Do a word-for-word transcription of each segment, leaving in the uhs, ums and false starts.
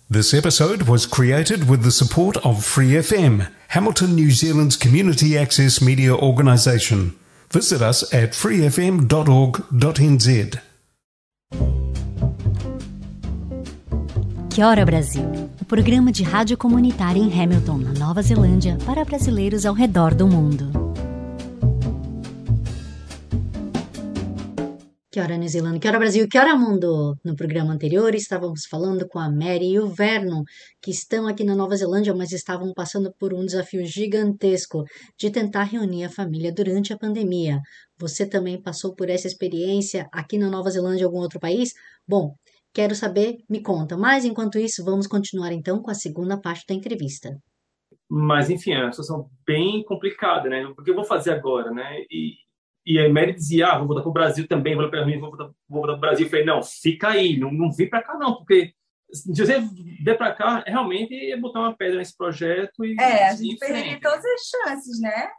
This episode was created with the support of Free F M, Hamilton, New Zealand's community access media organisation. Visit us at free f m dot org dot n z. Kia ora Brasil, o programa de rádio comunitária em Hamilton, na Nova Zelândia, para brasileiros ao redor do mundo. Kia ora New Zealand, Kia ora Brasil, Kia ora mundo! No programa anterior estávamos falando com a Mary e o Vernon, que estão aqui na Nova Zelândia, mas estavam passando por um desafio gigantesco de tentar reunir a família durante a pandemia. Você também passou por essa experiência aqui na Nova Zelândia ou algum outro país? Bom, quero saber, me conta. Mas enquanto isso, vamos continuar então com a segunda parte da entrevista. Mas enfim, é uma situação bem complicada, né? O que eu vou fazer agora, né? E E a Mary dizia, ah, vou voltar para o Brasil também, vou voltar para vou voltar, vou voltar para o Brasil. Eu falei, não, fica aí, não, não vem para cá não, porque se você vier para cá, realmente é botar uma pedra nesse projeto e... É, a gente perderia todas as chances, né?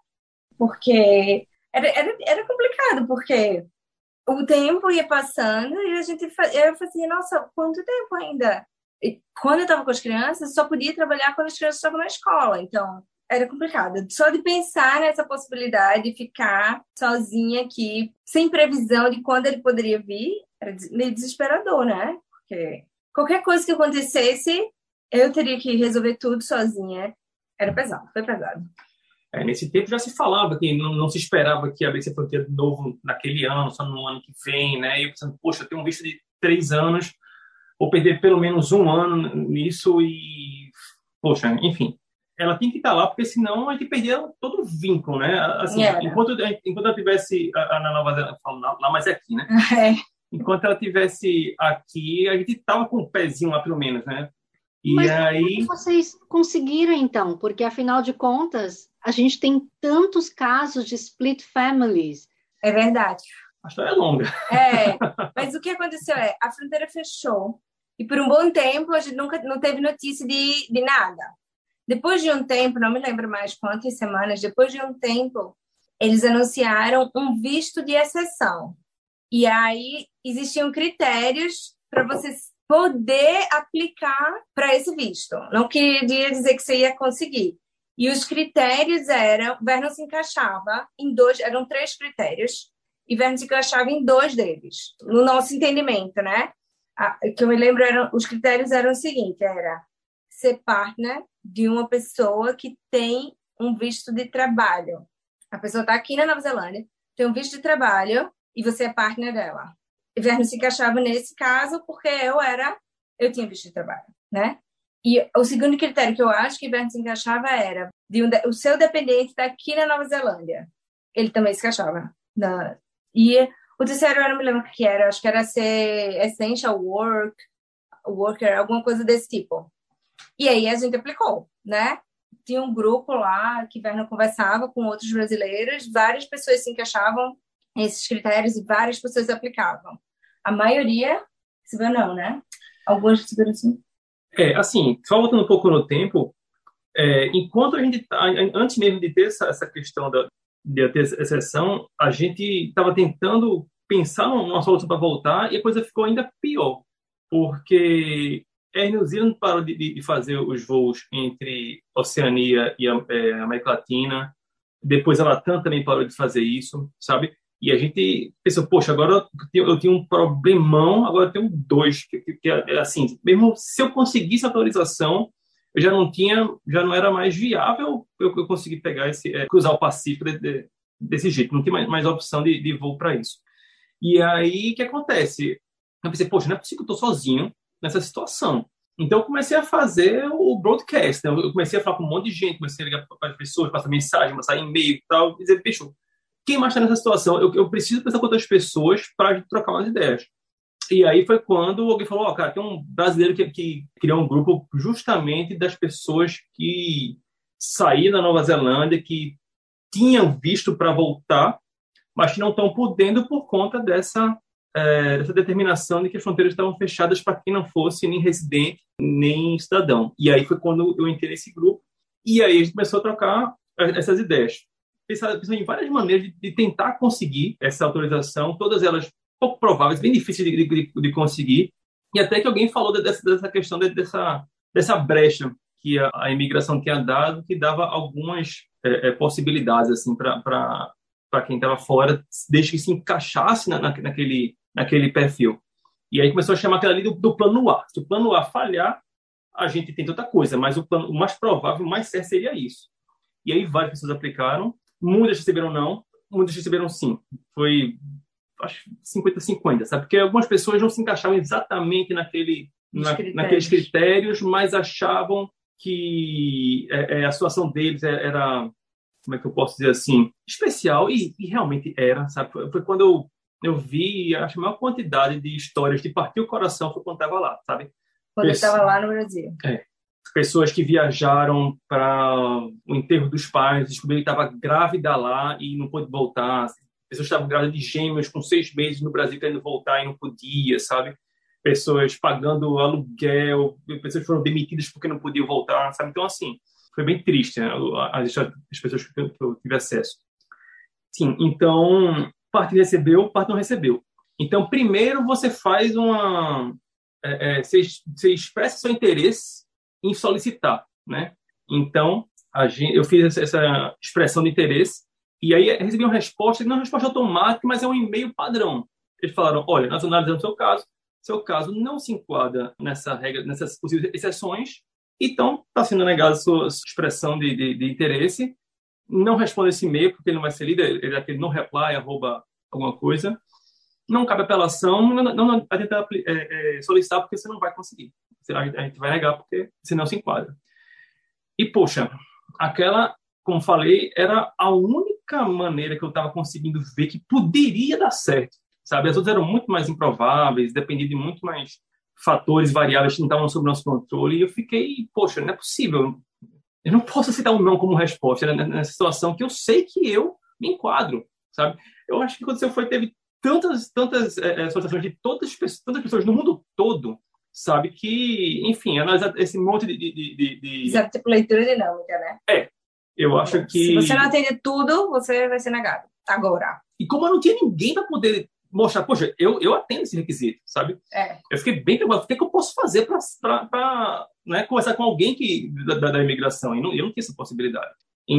Porque era, era, era complicado, porque o tempo ia passando e a gente eu fazia, nossa, quanto tempo ainda? E quando eu estava com as crianças, só podia trabalhar quando as crianças estavam na escola, então... Era complicado. Só de pensar nessa possibilidade de ficar sozinha aqui, sem previsão de quando ele poderia vir, era meio desesperador, né? Porque qualquer coisa que acontecesse, eu teria que resolver tudo sozinha. Era pesado, foi pesado. É, nesse tempo já se falava que não, não se esperava que abrisse a fronteira de novo naquele ano, só no ano que vem, né? E eu pensando, poxa, eu tenho um visto de três anos, vou perder pelo menos um ano nisso e... Poxa, enfim... Ela tem que estar lá, porque senão a gente perdia todo o vínculo, né? Assim, yeah. enquanto, enquanto ela tivesse na Nova Zelândia, lá, mas é aqui, né? É. Enquanto ela tivesse aqui, a gente estava com o pezinho lá, pelo menos, né? E mas aí... como vocês conseguiram, então? Porque, afinal de contas, a gente tem tantos casos de split families. É verdade. A história é longa. É, mas o que aconteceu é, a fronteira fechou, e por um bom tempo a gente nunca não teve notícia de, de nada. Depois de um tempo, não me lembro mais quantas semanas, depois de um tempo, eles anunciaram um visto de exceção. E aí existiam critérios para você poder aplicar para esse visto. Não queria dizer que você ia conseguir. E os critérios eram, Vernon se encaixava em dois, eram três critérios, e Vernon se encaixava em dois deles, no nosso entendimento, né? O que eu me lembro, eram, os critérios eram o seguinte, era ser partner de uma pessoa que tem um visto de trabalho. A pessoa está aqui na Nova Zelândia, tem um visto de trabalho e você é partner dela. E Vernon se encaixava nesse caso porque eu era, eu tinha visto de trabalho, né? E o segundo critério que eu acho que Vernon se encaixava era de um, o seu dependente está aqui na Nova Zelândia. Ele também se encaixava. Na, e o terceiro eu não me lembro o que era, acho que era ser essential work, worker, alguma coisa desse tipo. E aí a gente aplicou, né? Tinha um grupo lá que Vernon conversava com outros brasileiros, várias pessoas se encaixavam nesses critérios e várias pessoas aplicavam. A maioria recebeu não, né? Alguns receberam sim. É, assim, só voltando um pouco no tempo, é, enquanto a gente, antes mesmo de ter essa, essa questão da, de ter essa exceção, a gente estava tentando pensar numa solução para voltar e a coisa ficou ainda pior, porque... A New Zealand parou de, de fazer os voos entre Oceania e a, é, América Latina. Depois a Latam também parou de fazer isso, sabe? E a gente pensou, poxa, agora eu, eu tinha um problemão, agora eu tenho dois. Que, que, que é assim, mesmo se eu conseguisse a autorização, eu já não tinha, já não era mais viável eu, eu conseguir pegar esse, é, cruzar o Pacífico de, de, desse jeito. Não tinha mais, mais opção de, de voo para isso. E aí, o que acontece? Eu pensei, poxa, não é possível que eu estou sozinho nessa situação. Então, eu comecei a fazer o broadcast, né? Eu comecei a falar com um monte de gente, comecei a ligar para as pessoas, passar mensagem, passar e-mail e tal, e dizer, bicho, quem mais está nessa situação? Eu, eu preciso pensar com outras pessoas para a gente trocar umas ideias. E aí foi quando alguém falou, ó, oh, cara, tem um brasileiro que, que criou um grupo justamente das pessoas que saíram da Nova Zelândia, que tinham visto para voltar, mas que não estão podendo por conta dessa... É, essa determinação de que as fronteiras estavam fechadas para quem não fosse nem residente, nem cidadão. E aí foi quando eu entrei nesse grupo, e aí a gente começou a trocar essas ideias. Pensando em várias maneiras de, de tentar conseguir essa autorização, todas elas pouco prováveis, bem difíceis de, de, de conseguir, e até que alguém falou dessa, dessa questão de, dessa dessa brecha que a, a imigração tinha dado, que dava algumas é, é, possibilidades assim para para quem estava fora, desde que se encaixasse na, na, naquele, naquele perfil. E aí começou a chamar aquela ali do, do plano A. Se o plano A falhar, a gente tem outra coisa, mas o, plano, o mais provável, o mais certo seria isso. E aí várias pessoas aplicaram, muitas receberam não, muitas receberam sim. Foi, acho, cinquenta a cinquenta, sabe? Porque algumas pessoas não se encaixavam exatamente naquele, na, critérios. naqueles critérios, mas achavam que é, é, a situação deles era... como é que eu posso dizer assim, especial, e, e realmente era, sabe? Foi, foi quando eu, eu vi, acho que a maior quantidade de histórias de partir o coração foi quando estava lá, sabe? Quando eu estava lá no Brasil. É. Pessoas que viajaram para o enterro dos pais, descobriram que estava grávida lá e não pôde voltar. Pessoas que estavam grávidas de gêmeos com seis meses no Brasil querendo voltar e não podia, sabe? Pessoas pagando aluguel, pessoas que foram demitidas porque não podiam voltar, sabe? Então, assim, foi bem triste, né? as, as pessoas que eu, que eu tive acesso. Sim, então, parte recebeu, parte não recebeu. Então, primeiro você faz uma... É, é, você, você expressa seu interesse em solicitar, né? Então, a gente, eu fiz essa, essa expressão de interesse e aí recebi uma resposta, não é uma resposta automática, mas é um e-mail padrão. Eles falaram, olha, nós analisamos o seu caso, seu caso não se enquadra nessa regra, nessas possíveis exceções, então está sendo negada a sua expressão de, de, de interesse, não responda esse e-mail, porque ele não vai ser lido, ele é aquele não reply, arroba alguma coisa, não cabe apelação, não, não adianta é, é, solicitar, porque você não vai conseguir. A gente vai negar, porque você não se enquadra. E, poxa, aquela, como falei, era a única maneira que eu estava conseguindo ver que poderia dar certo, sabe? As outras eram muito mais improváveis, dependiam de muito mais fatores, variáveis que não estavam sob nosso controle, e eu fiquei, poxa, não é possível. Eu não posso aceitar um não como resposta nessa situação que eu sei que eu me enquadro, sabe? Eu acho que o que aconteceu foi que teve tantas, tantas é, associações de todas, tantas pessoas no mundo todo, sabe, que, enfim, analisar esse monte de... de, de, de... Exato, tipo leitura dinâmica, né? É, eu acho que... Se você não atende tudo, você vai ser negado. Agora. E como eu não tinha ninguém para poder mostrar, poxa, eu, eu atendo esse requisito, sabe? É. Eu fiquei bem preocupado, o que, é que eu posso fazer para né, conversar com alguém que, da, da imigração? E não, eu não tinha essa possibilidade.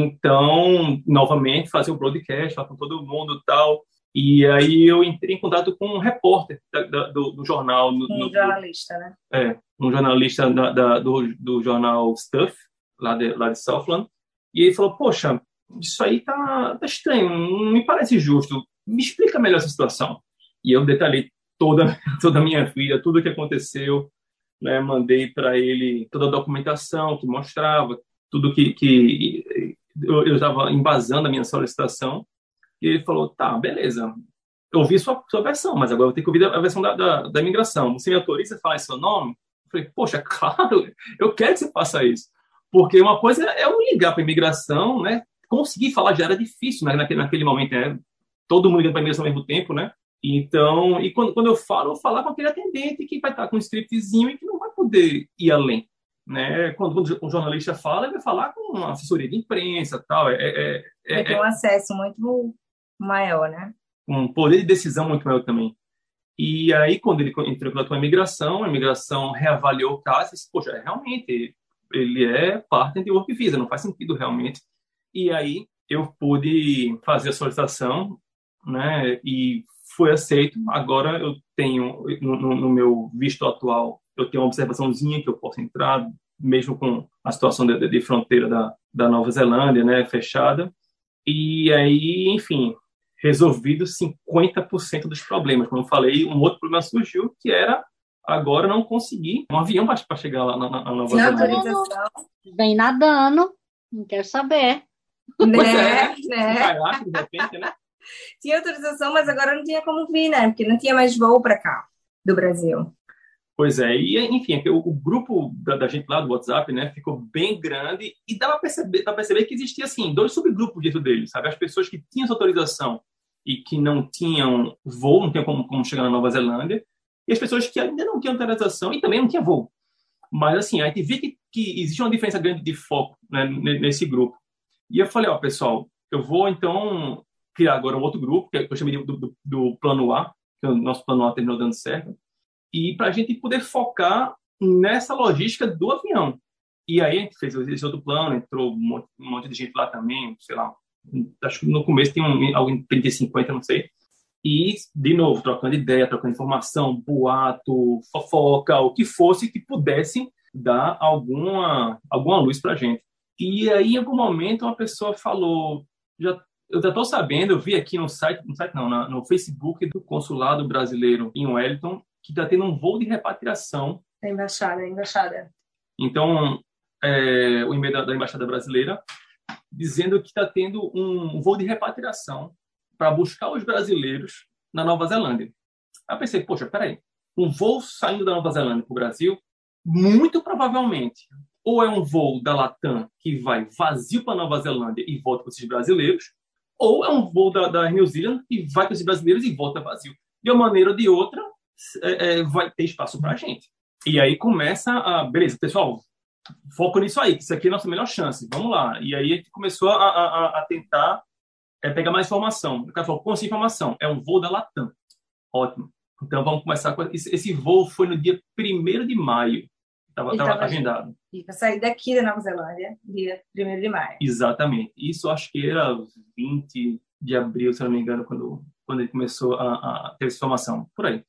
Então, novamente, fazer o broadcast, falar com todo mundo e tal. E aí eu entrei em contato com um repórter da, da, do, do jornal. No, um no, jornalista, né? É, um jornalista da, da, do, do jornal Stuff, lá de, lá de Southland. E ele falou, poxa, isso aí tá, tá estranho, não me parece justo. Me explica melhor essa situação. E eu detalhei toda, toda a minha vida, tudo o que aconteceu. Né, mandei para ele toda a documentação que mostrava, tudo que, que eu estava embasando a minha solicitação. E ele falou, tá, beleza, eu ouvi sua, sua versão, mas agora eu tenho que ouvir a versão da, da, da imigração. Você me autoriza a falar seu nome? Eu falei, poxa, claro, eu quero que você faça isso. Porque uma coisa é eu ligar para a imigração, né? Conseguir falar já era difícil né, naquele, naquele momento, né? Todo mundo ligando para a imigração ao mesmo tempo, né? Então, e quando, quando eu falo, eu falo com aquele atendente que vai estar com um scriptzinho e que não vai poder ir além. Né? Quando, quando um jornalista fala, ele vai falar com uma assessoria de imprensa tal. É, é, é, vai ter um acesso muito maior, né? Um poder de decisão muito maior também. E aí, quando ele entrou em contato com a imigração, a imigração reavaliou o caso e disse, poxa, realmente, ele é partner de work visa, não faz sentido realmente. E aí, eu pude fazer a solicitação, né, e foi aceito. Agora, eu tenho, no, no meu visto atual, eu tenho uma observaçãozinha que eu posso entrar, mesmo com a situação de, de fronteira da, da Nova Zelândia, né, fechada. E aí, enfim, resolvido cinquenta por cento dos problemas. Como eu falei, um outro problema surgiu, que era agora não conseguir um avião para chegar lá na, na Nova Zelândia. Vem nadando, não quero saber. Né? É, né? Caraca, de repente, né? Tinha autorização, mas agora não tinha como vir, né? Porque não tinha mais voo para cá, do Brasil. Pois é, e enfim, o, o grupo da, da gente lá do WhatsApp, né, ficou bem grande e dava para perceber, dava perceber que existia, assim, dois subgrupos dentro dele, sabe? As pessoas que tinham essa autorização e que não tinham voo, não tinham como, como chegar na Nova Zelândia, e as pessoas que ainda não tinham autorização e também não tinham voo. Mas, assim, a gente vê que, que existe uma diferença grande de foco, né, nesse grupo. E eu falei, ó, pessoal, eu vou, então, criar agora um outro grupo, que eu chamei do, do, do Plano A, que o nosso Plano A terminou dando certo, e para a gente poder focar nessa logística do avião. E aí a gente fez esse outro plano, entrou um monte, um monte de gente lá também, sei lá, acho que no começo tem um, alguém de trinta e cinquenta, não sei. E, de novo, trocando ideia, trocando informação, boato, fofoca, o que fosse que pudesse dar alguma, alguma luz pra gente. E aí, em algum momento, uma pessoa falou, já, eu já estou sabendo, eu vi aqui no site, no site não, na, no Facebook do Consulado Brasileiro em Wellington, que está tendo um voo de repatriação. Da embaixada, embaixada. Então, é, o e-mail da, da Embaixada Brasileira, dizendo que está tendo um, um voo de repatriação para buscar os brasileiros na Nova Zelândia. Aí eu pensei, poxa, peraí, um voo saindo da Nova Zelândia para o Brasil, muito provavelmente, ou é um voo da Latam que vai vazio para Nova Zelândia e volta para esses brasileiros, ou é um voo da, da New Zealand que vai para esses brasileiros e volta vazio. De uma maneira ou de outra, é, é, vai ter espaço para a gente. E aí começa a... Beleza, pessoal, foco nisso aí, que isso aqui é a nossa melhor chance, vamos lá. E aí a gente começou a, a, a tentar é, pegar mais informação. O cara falou, consegui informação, é um voo da Latam. Ótimo. Então vamos começar com... Esse, esse voo foi no dia primeiro de maio. Estava agendado. E para sair daqui da Nova Zelândia, dia primeiro de maio. Exatamente. Isso acho que era vinte de abril, se não me engano, quando, quando ele começou a, a ter essa informação. Por aí.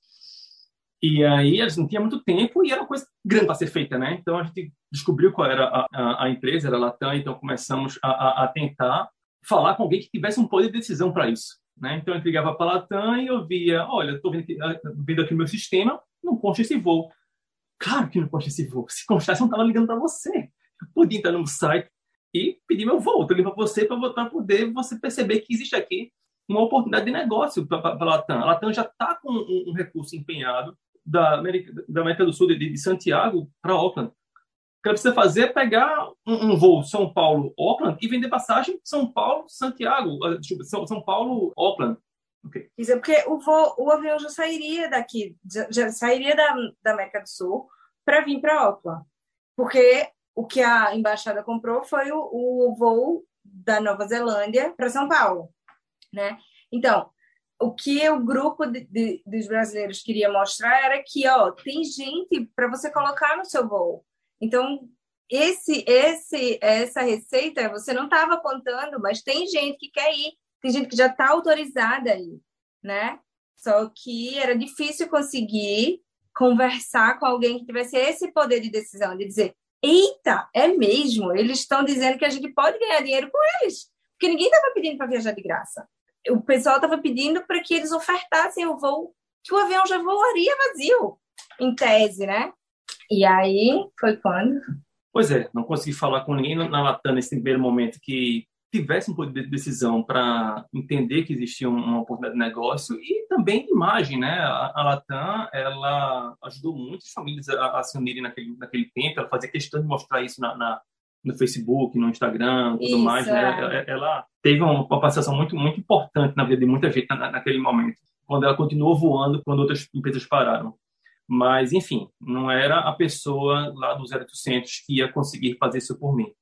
E aí a gente não tinha muito tempo e era uma coisa grande para ser feita, né? Então a gente descobriu qual era a, a, a empresa, era a Latam, então começamos a, a, a tentar falar com alguém que tivesse um poder de decisão para isso, né? Então eu ligava para a Latam e eu via, olha, estou vendo aqui, vendo aqui o meu sistema, não consta esse voo. Claro que não consta esse voo. Se constasse, eu não estava ligando para você. Eu podia entrar no site e pedir meu voo. Eu ligo para você para poder você perceber que existe aqui uma oportunidade de negócio para a Latam. A Latam já está com um, um recurso empenhado da América, da América do Sul, de, de Santiago para Auckland. O que ela precisa fazer é pegar um, um voo São Paulo-Auckland e vender passagem São Paulo-Santiago. São, São Paulo-Auckland. Okay. Isso é porque o, voo, o avião já sairia daqui, já, já sairia da, da América do Sul para vir para Auckland. Porque o que a embaixada comprou foi o, o voo da Nova Zelândia para São Paulo, né? Então, o que o grupo de, de, dos brasileiros queria mostrar era que, ó, tem gente para você colocar no seu voo. Então, esse, esse, essa receita você não estava apontando, mas tem gente que quer ir. Tem gente que já está autorizada aí, né? Só que era difícil conseguir conversar com alguém que tivesse esse poder de decisão, de dizer, eita, é mesmo, eles estão dizendo que a gente pode ganhar dinheiro com eles, porque ninguém estava pedindo para viajar de graça. O pessoal estava pedindo para que eles ofertassem o voo, que o avião já voaria vazio, em tese, né? E aí, foi quando? Pois é, não consegui falar com ninguém na Latam nesse primeiro momento que tivesse um poder de decisão para entender que existia uma oportunidade de negócio e também de imagem, né? A, a Latam, ela ajudou muitas famílias a, a se unirem naquele, naquele tempo, ela fazia questão de mostrar isso na, na, no Facebook, no Instagram, tudo isso, mais, né? É. Ela, ela teve uma, uma participação muito, muito importante na vida de muita gente na, naquele momento, quando ela continuou voando, quando outras empresas pararam. Mas, enfim, não era a pessoa lá do zero oitocentos que ia conseguir fazer isso por mim.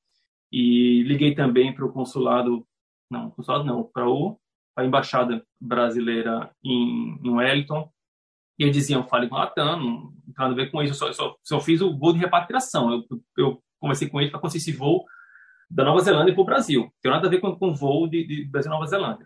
E liguei também para o consulado, não, consulado não, para a embaixada brasileira em, em Wellington, e eles diziam, fale com a Latam, não tem nada a ver com isso, eu só, eu só, só fiz o voo de repatriação, eu, eu conversei com eles para conseguir esse voo da Nova Zelândia para o Brasil, não tem nada a ver com, com o voo de, de Brasil e Nova Zelândia.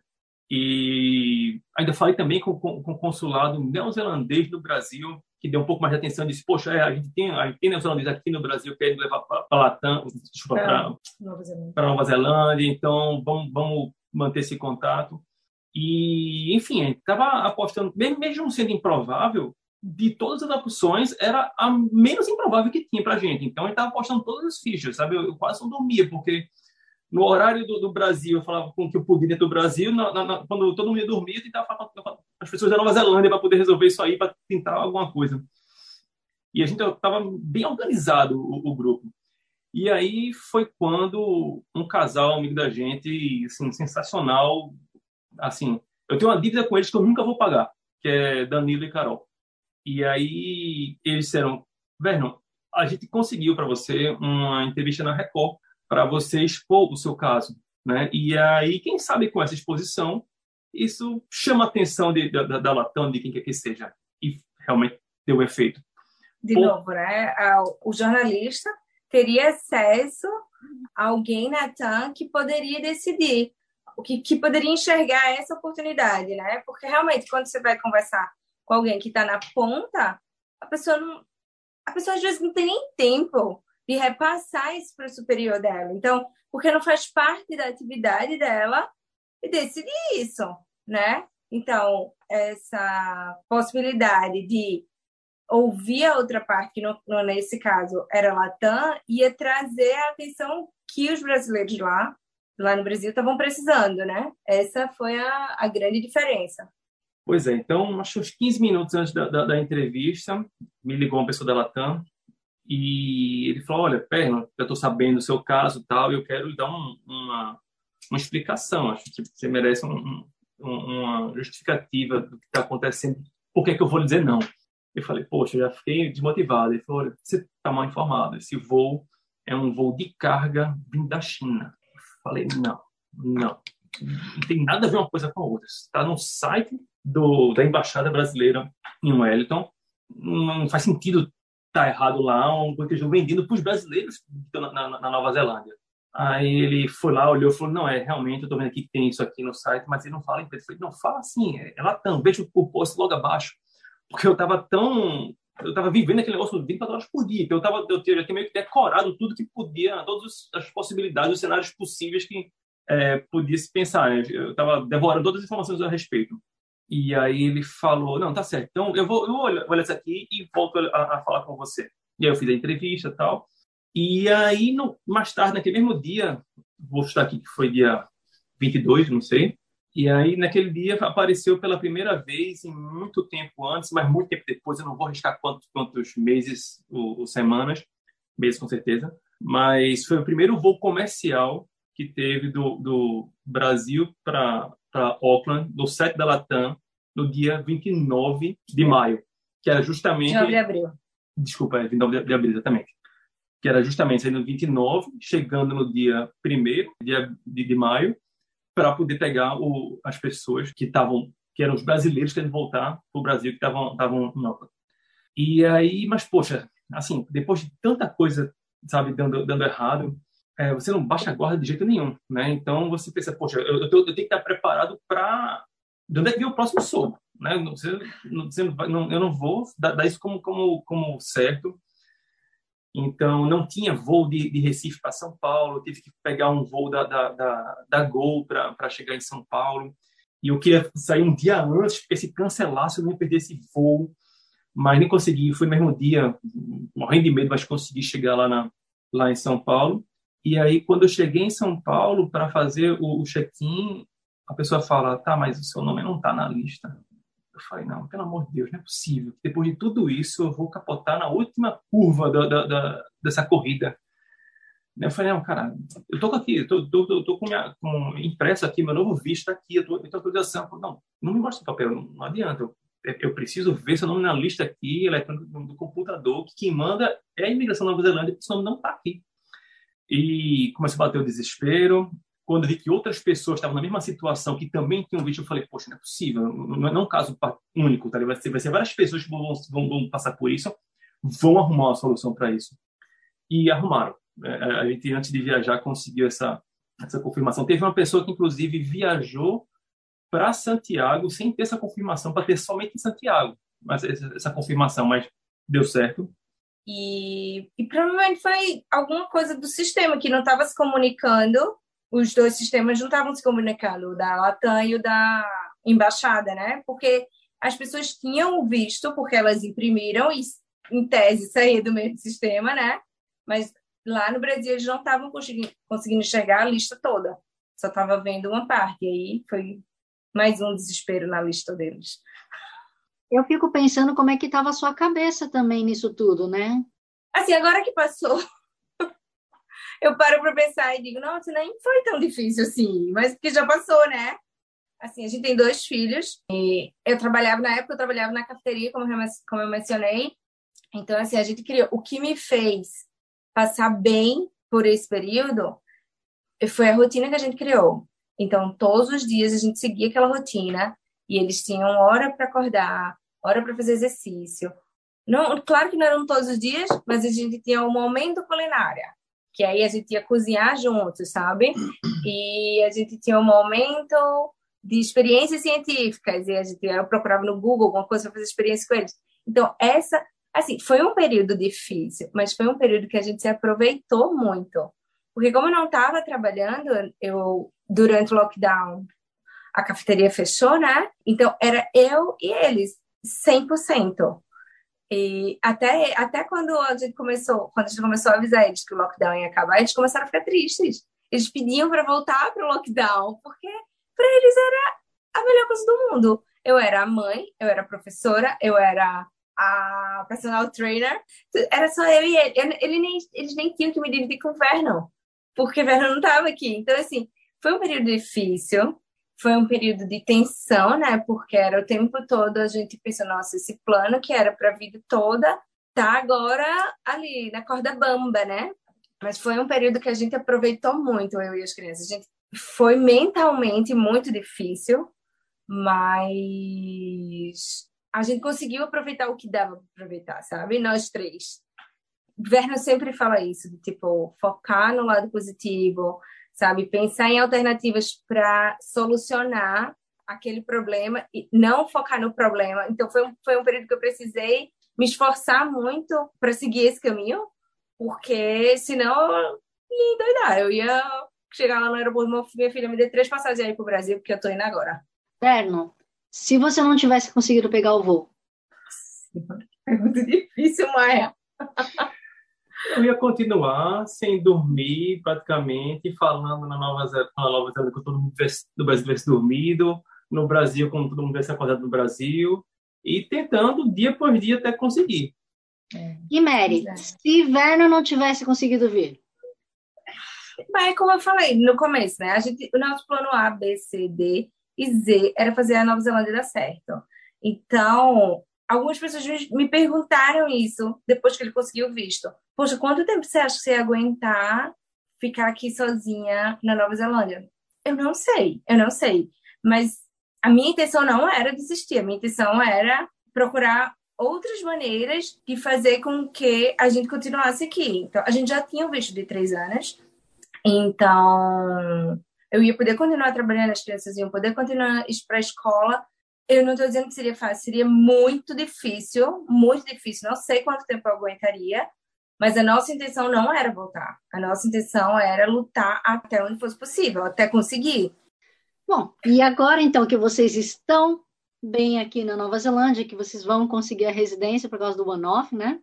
E ainda falei também com, com, com o consulado neozelandês do Brasil, que deu um pouco mais de atenção e disse, poxa, é, a gente tem, a gente tem neozelandês aqui no Brasil, querendo levar para a Latam, desculpa, para Nova, Nova Zelândia, então vamos, vamos manter esse contato. E, enfim, a gente estava apostando, mesmo, mesmo sendo improvável, de todas as opções, era a menos improvável que tinha para a gente. Então, a gente estava apostando todas as fichas, sabe? Eu, eu quase não dormia, porque no horário do, do Brasil, eu falava com o que eu podia dentro do Brasil, na, na, quando todo mundo ia dormir, eu tentava falar com as pessoas da Nova Zelândia para poder resolver isso aí, para tentar alguma coisa. E a gente estava bem organizado, o, o grupo. E aí foi quando um casal, amigo da gente, assim, sensacional, assim, eu tenho uma dívida com eles que eu nunca vou pagar, que é Danilo e Carol. E aí eles disseram, Vernon, a gente conseguiu para você uma entrevista na Record, para você expor o seu caso, né? E aí, quem sabe com essa exposição, isso chama a atenção de, da, da Latam, de quem quer que seja. E realmente deu efeito. de Pô. novo, né? O jornalista teria acesso a alguém na TAM que poderia decidir, que, que poderia enxergar essa oportunidade, né? Porque realmente, quando você vai conversar com alguém que está na ponta, a pessoa não, a pessoa às vezes não tem nem tempo de repassar isso para o superior dela. Então, porque não faz parte da atividade dela e decidir isso, né? Então, essa possibilidade de ouvir a outra parte, que no, no, nesse caso era a Latam, ia trazer a atenção que os brasileiros lá, lá no Brasil estavam precisando, né? Essa foi a, a grande diferença. Pois é, então, acho que uns quinze minutos antes da, da, da entrevista, me ligou uma pessoa da Latam e ele falou, olha, Perno, eu estou sabendo do seu caso e tal, e eu quero lhe dar um, uma, uma explicação, acho que você merece um, um, uma justificativa do que está acontecendo, por que, que eu vou lhe dizer não? Eu falei, poxa, eu já fiquei desmotivado. Ele falou, olha, você está mal informado, esse voo é um voo de carga vindo da China. Eu falei, não, não, não tem nada a ver uma coisa com a outra. Está no site do, da Embaixada Brasileira em Wellington, não faz sentido estar errado lá, um coisa que estão vendendo para os brasileiros que estão na, na, na Nova Zelândia. Aí ele foi lá, olhou e falou, não, é, realmente, eu estou vendo aqui que tem isso aqui no site, mas ele não fala em preço. Eu falei, não, fala assim, é, é Latam, veja o post logo abaixo. Porque eu estava tão... Eu estava vivendo aquele negócio vinte e quatro horas por dia. Então eu, tava, eu tinha meio que decorado tudo que podia, todas as possibilidades, os cenários possíveis que é, podia se pensar. Né? Eu estava devorando todas as informações a respeito. E aí ele falou, não, tá certo. Então eu vou, eu vou olhar, olhar isso aqui e volto a, a falar com você. E aí eu fiz a entrevista e tal. E aí, no, mais tarde, naquele mesmo dia, vou chutar aqui que foi dia vinte e dois, não sei. E aí, naquele dia, apareceu pela primeira vez em muito tempo antes, mas muito tempo depois, eu não vou arriscar quantos, quantos meses ou, ou semanas, meses com certeza, mas foi o primeiro voo comercial que teve do, do Brasil para Auckland, do site da Latam, no dia vinte e nove de maio, que era justamente... vinte e nove de abril. Desculpa, é vinte e nove de abril, exatamente. Que era justamente saindo no vinte e nove, chegando no dia primeiro de, de, de maio, para poder pegar o, as pessoas que estavam, que eram os brasileiros querendo voltar para o Brasil, que estavam estavam em Auckland. E aí, mas poxa, assim, depois de tanta coisa, sabe, dando, dando errado, é, você não baixa a guarda de jeito nenhum, né? Então você pensa, poxa, eu, eu, tô, eu tenho que estar preparado para de onde é que vem o próximo soco, né? Você, você não, eu não vou dar, dar isso como, como, como certo. Então, não tinha voo de, de Recife para São Paulo, eu tive que pegar um voo da, da, da, da Gol para chegar em São Paulo. E eu queria sair um dia antes, porque se cancelasse, eu não ia perder esse voo. Mas nem consegui, foi no mesmo dia, morrendo de medo, mas consegui chegar lá, na, lá em São Paulo. E aí, quando eu cheguei em São Paulo para fazer o, o check-in, a pessoa fala, tá, mas o seu nome não está na lista. Eu falei, não, pelo amor de Deus, não é possível. Depois de tudo isso, eu vou capotar na última curva da, da, da, dessa corrida. Eu falei, não, cara, eu tô aqui, eu tô, tô, tô, tô com, minha, com impresso aqui, meu novo visto aqui, eu tô, eu tô com autorização. Não, não me mostra o papel, não, não adianta. Eu, eu preciso ver seu nome na lista aqui, eletrônico do computador, que quem manda é a imigração da Nova Zelândia, porque seu nome não tá aqui. E começou a bater o desespero. Quando eu vi que outras pessoas estavam na mesma situação, que também tinham visto, eu falei, poxa, não é possível, não é, não é um caso único, tá? vai, ser, vai ser várias pessoas que vão, vão, vão passar por isso, vão arrumar uma solução para isso. E arrumaram. A gente, antes de viajar, conseguiu essa, essa confirmação. Teve uma pessoa que, inclusive, viajou para Santiago sem ter essa confirmação, para ter somente em Santiago mas essa, essa confirmação, mas deu certo. E, e provavelmente foi alguma coisa do sistema que não estava se comunicando. Os dois sistemas não estavam se comunicando, o da Latam e o da embaixada, né? Porque as pessoas tinham o visto, porque elas imprimiram e, em tese, saía do mesmo sistema, né? Mas lá no Brasil eles não estavam conseguindo, conseguindo enxergar a lista toda. Só estava vendo uma parte. E aí foi mais um desespero na lista deles. Eu fico pensando como é que estava a sua cabeça também nisso tudo, né? Assim, agora que passou... eu paro para pensar e digo, nossa, nem foi tão difícil assim, mas porque já passou, né? Assim, a gente tem dois filhos e eu trabalhava, na época eu trabalhava na cafeteria, como eu, como eu mencionei, então assim, a gente criou, o que me fez passar bem por esse período foi a rotina que a gente criou. Então, todos os dias a gente seguia aquela rotina e eles tinham hora para acordar, hora para fazer exercício, Não, claro que não eram todos os dias, mas a gente tinha um momento culinária, que aí a gente ia cozinhar juntos, sabe? E a gente tinha um momento de experiências científicas, e a gente eu procurava no Google alguma coisa para fazer experiência com eles. Então, essa, assim, foi um período difícil, mas foi um período que a gente se aproveitou muito. Porque como eu não estava trabalhando, eu, durante o lockdown, a cafeteria fechou, né? Então, era eu e eles, cem por cento. E até, até quando a gente começou, quando a gente começou a avisar eles que o lockdown ia acabar, eles começaram a ficar tristes. Eles pediam para voltar para o lockdown, porque para eles era a melhor coisa do mundo. Eu era a mãe, eu era a professora, eu era a personal trainer, era só eu e ele. Eu, ele nem, eles nem tinham que me dividir com o Vernon, porque o Vernon não estava aqui. Então, assim, foi um período difícil. Foi um período de tensão, né? Porque era o tempo todo a gente pensando, nossa, esse plano que era para a vida toda tá agora ali na corda bamba, né? Mas foi um período que a gente aproveitou muito, eu e as crianças. A gente foi mentalmente muito difícil, mas a gente conseguiu aproveitar o que dava para aproveitar, sabe? Nós três. Vernon sempre fala isso, de tipo, focar no lado positivo, sabe? Pensar em alternativas para solucionar aquele problema e não focar no problema. Então, foi um, foi um período que eu precisei me esforçar muito para seguir esse caminho, porque senão eu ia endoidar. Eu ia chegar lá no aeroporto, minha filha me deu três passagens aí para o Brasil, porque eu estou indo agora. Vernon, se você não tivesse conseguido pegar o voo? É muito difícil, Maia. Eu ia continuar sem dormir, praticamente, falando na Nova Zelândia, na Nova Zelândia com todo mundo do Brasil tivesse dormido, no Brasil, como todo mundo tivesse acordado no Brasil, e tentando dia após dia até conseguir. É. E Mary, é. se Vernon não tivesse conseguido vir? Mas, como eu falei no começo, né? A gente, o nosso plano A, B, C, D e Z era fazer a Nova Zelândia dar certo. Então, algumas pessoas me perguntaram isso depois que ele conseguiu o visto. Poxa, quanto tempo você acha que você ia aguentar ficar aqui sozinha na Nova Zelândia? Eu não sei, eu não sei. Mas a minha intenção não era desistir. A minha intenção era procurar outras maneiras de fazer com que a gente continuasse aqui. Então, a gente já tinha o visto de três anos. Então, eu ia poder continuar trabalhando, as crianças iam poder continuar ir para a escola. Eu não estou dizendo que seria fácil, seria muito difícil, muito difícil. Não sei quanto tempo eu aguentaria, mas a nossa intenção não era voltar. A nossa intenção era lutar até onde fosse possível, até conseguir. Bom, e agora então que vocês estão bem aqui na Nova Zelândia, que vocês vão conseguir a residência por causa do one-off, né?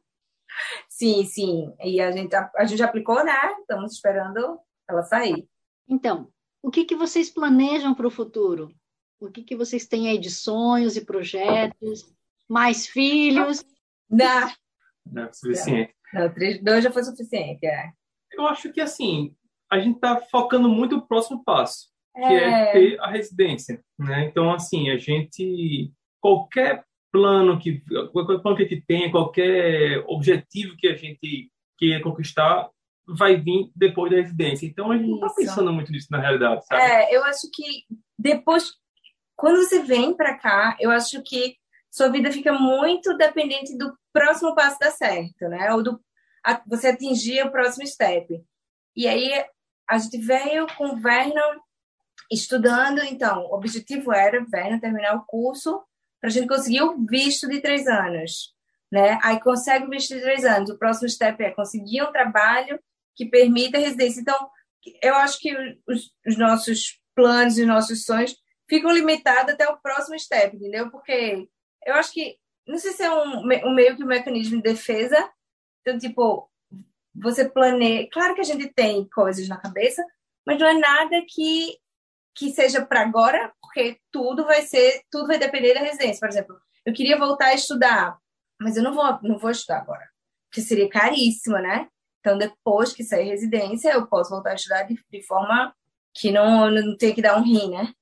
Sim, sim. E a gente, a, a gente aplicou, né? Estamos esperando ela sair. Então, o que, que vocês planejam para o futuro? O que, que vocês têm aí de sonhos e projetos? Mais filhos? Não. Não é suficiente. Não, três, dois já foi suficiente, é. Eu acho que, assim, a gente está focando muito no próximo passo, que é. é ter a residência, né? Então, assim, a gente... Qualquer plano que, qualquer plano que a gente tenha, qualquer objetivo que a gente queira conquistar, vai vir depois da residência. Então, a gente não está pensando muito nisso na realidade, sabe? É, eu acho que depois... Quando você vem para cá, eu acho que sua vida fica muito dependente do próximo passo dar certo, né? Ou do a, você atingir o próximo step. E aí, a gente veio com o Vernon estudando. Então, o objetivo era, Vernon, terminar o curso para a gente conseguir o visto de três anos, né? Aí, consegue o visto de três anos. O próximo step é conseguir um trabalho que permita a residência. Então, eu acho que os, os nossos planos e os nossos sonhos ficam limitados até o próximo step, entendeu? Porque eu acho que, não sei se é um, um meio que um mecanismo de defesa, então, tipo, você planeja... Claro que a gente tem coisas na cabeça, mas não é nada que, que seja para agora, porque tudo vai ser, tudo vai depender da residência. Por exemplo, eu queria voltar a estudar, mas eu não vou, não vou estudar agora, porque seria caríssimo, né? Então, depois que sair residência, eu posso voltar a estudar de, de forma que não, não tenha que dar um rim, né?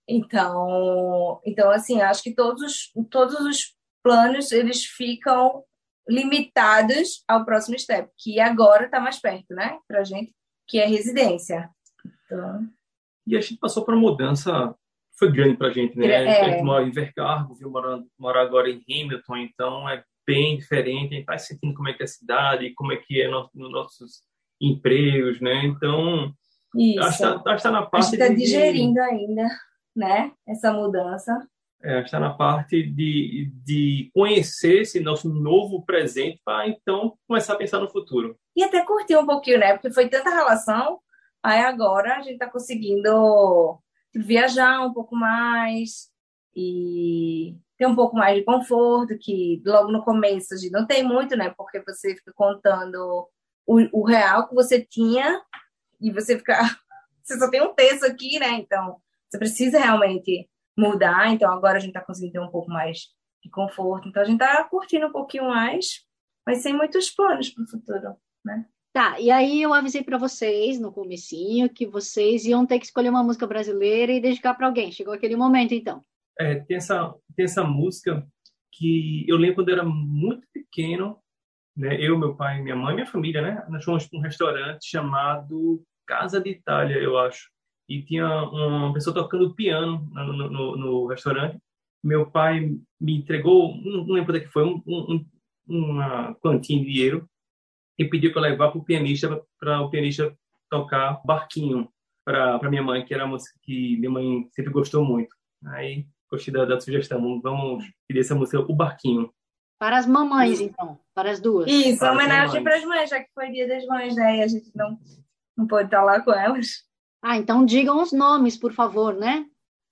Então, então, assim, acho que todos os, todos os planos, eles ficam limitados ao próximo step, que agora está mais perto, né, pra gente, que é residência. Então... E a gente passou por uma mudança, foi grande pra gente, né? É. A gente mora em Invercargill, viu morar, morar agora em Hamilton, então é bem diferente, a gente está sentindo como é que é a cidade, como é que é no, no nossos empregos, né? Então, Isso. acho que está tá na parte... A gente está de, digerindo ainda, né? Essa mudança. É, está na parte de, de conhecer esse nosso novo presente para, então, começar a pensar no futuro. E até curtir um pouquinho, né? Porque foi tanta relação, aí agora a gente está conseguindo viajar um pouco mais e ter um pouco mais de conforto, que logo no começo a gente não tem muito, né? Porque você fica contando o, o real que você tinha e você fica... Você só tem um terço aqui, né? Então, você precisa realmente mudar. Então, agora a gente está conseguindo ter um pouco mais de conforto. Então, a gente está curtindo um pouquinho mais, mas sem muitos planos para o futuro, né? Tá, e aí eu avisei para vocês no comecinho que vocês iam ter que escolher uma música brasileira e dedicar para alguém. Chegou aquele momento, então. É, tem essa, tem essa música que eu lembro quando eu era muito pequeno, né? Eu, meu pai, minha mãe, minha família, né? Nós fomos para um restaurante chamado Casa de Itália, eu acho. E tinha uma pessoa tocando piano no, no, no, no restaurante. Meu pai me entregou, não, não lembro onde que foi, um, um, uma quantia de dinheiro e pediu para levar para o pianista, para o pianista tocar Barquinho para minha mãe, que era a música que minha mãe sempre gostou muito. Aí, gostei da, da sugestão. Vamos pedir essa música, O Barquinho. Para as mamães, então. Para as duas. Isso, Para homenagem para as mães, já que foi dia das mães, né? E a gente não, não pode estar lá com elas. Ah, então digam os nomes, por favor, né?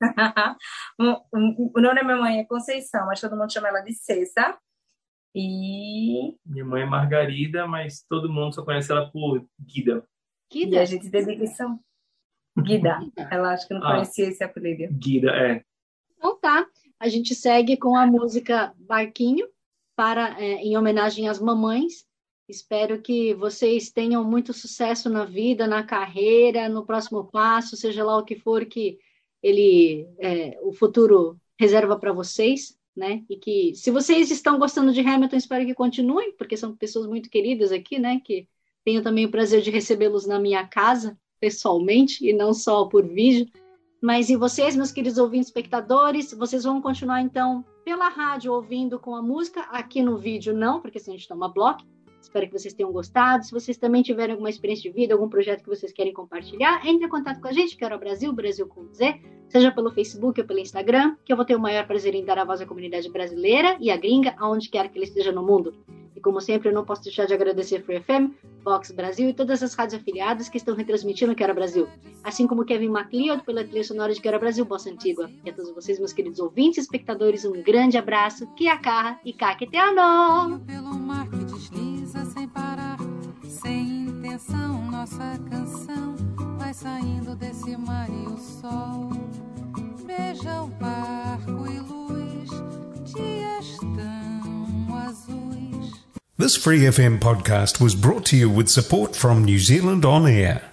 O nome da minha mãe é Conceição, mas todo mundo chama ela de Cessa. E... Minha mãe é Margarida, mas todo mundo só conhece ela por Guida. Guida? E a gente dedica isso. Guida. Ela acho que não ah, conhecia esse apelido. Guida, é. Então tá. A gente segue com a música Barquinho, para, é, em homenagem às mamães. Espero que vocês tenham muito sucesso na vida, na carreira, no próximo passo, seja lá o que for que ele, é, o futuro reserva para vocês, né? E que, se vocês estão gostando de Hamilton, espero que continuem, porque são pessoas muito queridas aqui, né? Que tenho também o prazer de recebê-los na minha casa, pessoalmente, e não só por vídeo. Mas e vocês, meus queridos ouvintes, espectadores, vocês vão continuar, então, pela rádio, ouvindo com a música, aqui no vídeo não, porque senão a gente toma bloco. Espero que vocês tenham gostado. Se vocês também tiverem alguma experiência de vida, algum projeto que vocês querem compartilhar, entre em contato com a gente, Quero Brasil, Brasil com Z, seja pelo Facebook ou pelo Instagram, que eu vou ter o maior prazer em dar a voz à comunidade brasileira e à gringa, aonde quer que ele esteja no mundo. E como sempre, eu não posso deixar de agradecer Free F M, Vox Brasil e todas as rádios afiliadas que estão retransmitindo Quero Brasil. Assim como Kevin MacLeod pela trilha sonora de Quero Brasil, Bossa Antigua. E a todos vocês, meus queridos ouvintes e espectadores, um grande abraço, Kia Kaha e Kakiteano! Pelo mar que desliza sem parar, sem intenção, nossa canção vai saindo desse mar e o sol beija o barco e luz, dias tão azuis. This Free F M podcast was brought to you with support from New Zealand On Air.